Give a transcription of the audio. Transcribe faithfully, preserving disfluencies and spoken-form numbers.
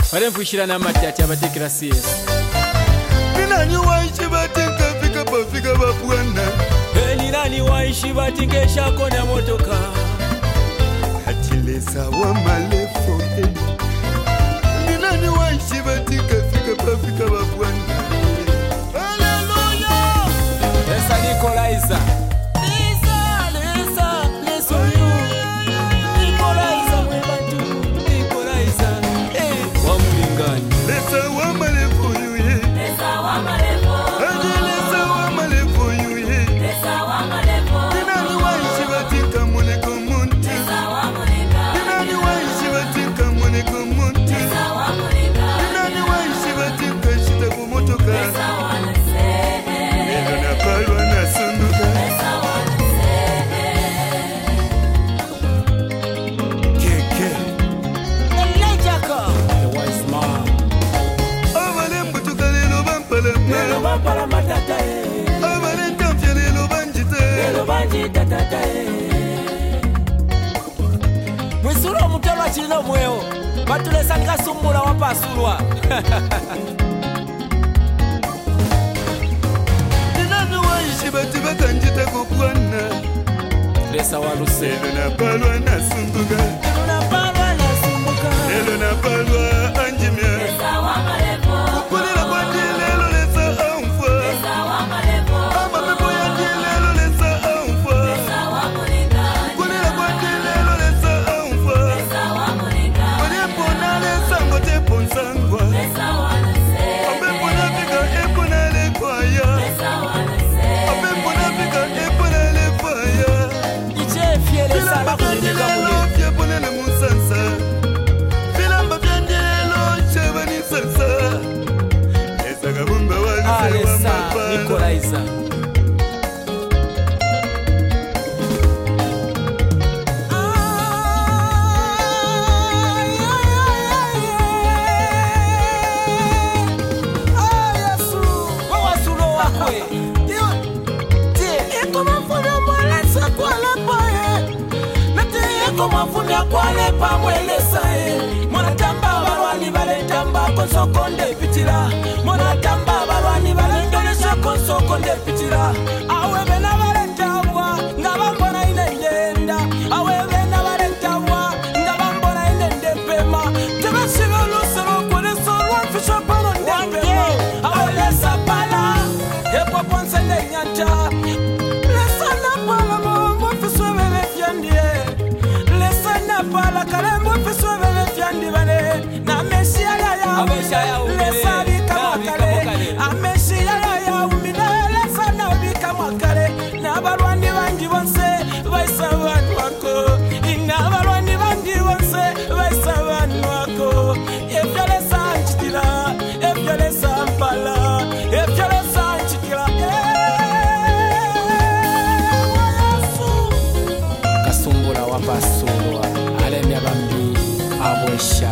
Wale mfushira na matati abatekera C S. Nani waishi batinka fika pa fika bapwana. Hey, ni nani waishi batinke shako na motoka. Atilesa wa malefo. Ni nani waishi batinka fika pa fika bapwana. Hallelujah. Esa Nikolaiza. Lisa, Lisa, Lisa you. Nikolaiza mwebantu, Nikolaiza. Eh, wa mulingani. Lesa wa malefo yuye. Lesa wa malefo. Lesa wa malefo yuye. Lesa wa malefo. Ni nani waishi batinka muleko muntu. Lesa wa muleka. Ni nani waishi batinka muleko muntu. Lesa wa muleka. Ni nani waishi batinka shita kumotoka. Lesa wa nsehe. Neno na palwa na sunduka. Lesa wa nsehe. Keke. Elejaka. The wise man. Avale mbutuka lelo bampalama. Lelo bampala matata eh. Avale tamfya lelo banjite. Lelo banji tatata eh. Mwisuro omutema chino mweo. Batulesa nikasumbula wapasulwa. Ninani waishi bati bakanjita kupwana. Lesa waluse. Lelo na palwa na sunduka. Lelo na palwa na sumbuka. Lelo na palwa anjimya. Lesa wa malefo. Kulila kwa di lelo lesa amfwa. Lesa wa malefo. Ama pepo ya di lelo lesa amfwa. Lesa wa muleka. Kulila kwa di lelo lesa amfwa. Lesa wa muleka. Walepo na lesa ngote ponsangwa. Lesa wa nsehe. Apepo na fika epo na lekwaya. Lesa wa nsehe. Apepo na fika epo na lekwaya. Iche fiele Filamba sala kunika vyandilelo mule. vyaponele musansa. Filamba vyandilelo chabani sansa. Lesa kabumba Ah, walise wa Lesa mapala. Nikolaiza. Mafunda kwale pamwelesa e mona tamba balwani balentamba konsoko ndepitira mona tamba balwani balendolesa konsoko ndepitira awe bena balentabwa nga bambona inendenda awe bena balentabwa nga bambona inendepema tebasiba olusoro kwelesa olwafisha pano ndepema awe lesa pala epoponse nenyanja lesa napala mombo fiswe bebe fyandie Pala kalembo fiswe bebe fyandi bale na mesia ya ya lesa bika mwakale amesia ya ya umine lesa na bika mwakale na balwandi bangi bonse baisa bantu wako ina balwandi bangi bonse baisa bantu wako efya lesa nchitila efya lesa mpala efya lesa nchitila Kasumbula wapasulwa alemya bambi abosha